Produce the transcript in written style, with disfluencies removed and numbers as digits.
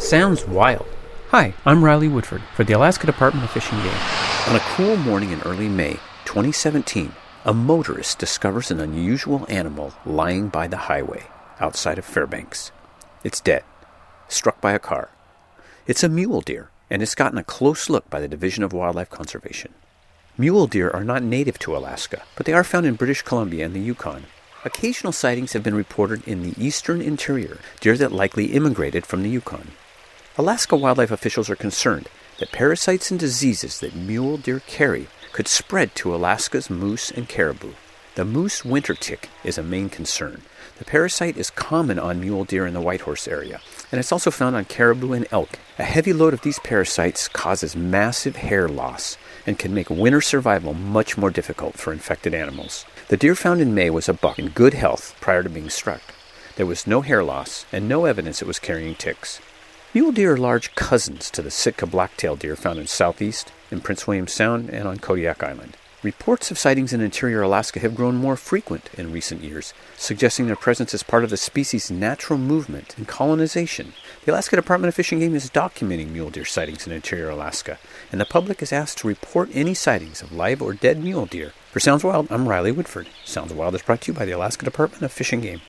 Sounds wild. Hi, I'm Riley Woodford for the Alaska Department of Fish and Game. On a cool morning in early May 2017, a motorist discovers an unusual animal lying by the highway outside of Fairbanks. It's dead, struck by a car. It's a mule deer, and it's gotten a close look by the Division of Wildlife Conservation. Mule deer are not native to Alaska, but they are found in British Columbia and the Yukon. Occasional sightings have been reported in the eastern interior, deer that likely immigrated from the Yukon. Alaska wildlife officials are concerned that parasites and diseases that mule deer carry could spread to Alaska's moose and caribou. The moose winter tick is a main concern. The parasite is common on mule deer in the Whitehorse area, and it's also found on caribou and elk. A heavy load of these parasites causes massive hair loss and can make winter survival much more difficult for infected animals. The deer found in May was a buck in good health prior to being struck. There was no hair loss and no evidence it was carrying ticks. Mule deer are large cousins to the Sitka black-tailed deer found in southeast, in Prince William Sound, and on Kodiak Island. Reports of sightings in interior Alaska have grown more frequent in recent years, suggesting their presence is part of the species' natural movement and colonization. The Alaska Department of Fish and Game is documenting mule deer sightings in interior Alaska, and the public is asked to report any sightings of live or dead mule deer. For Sounds Wild, I'm Riley Woodford. Sounds Wild is brought to you by the Alaska Department of Fish and Game.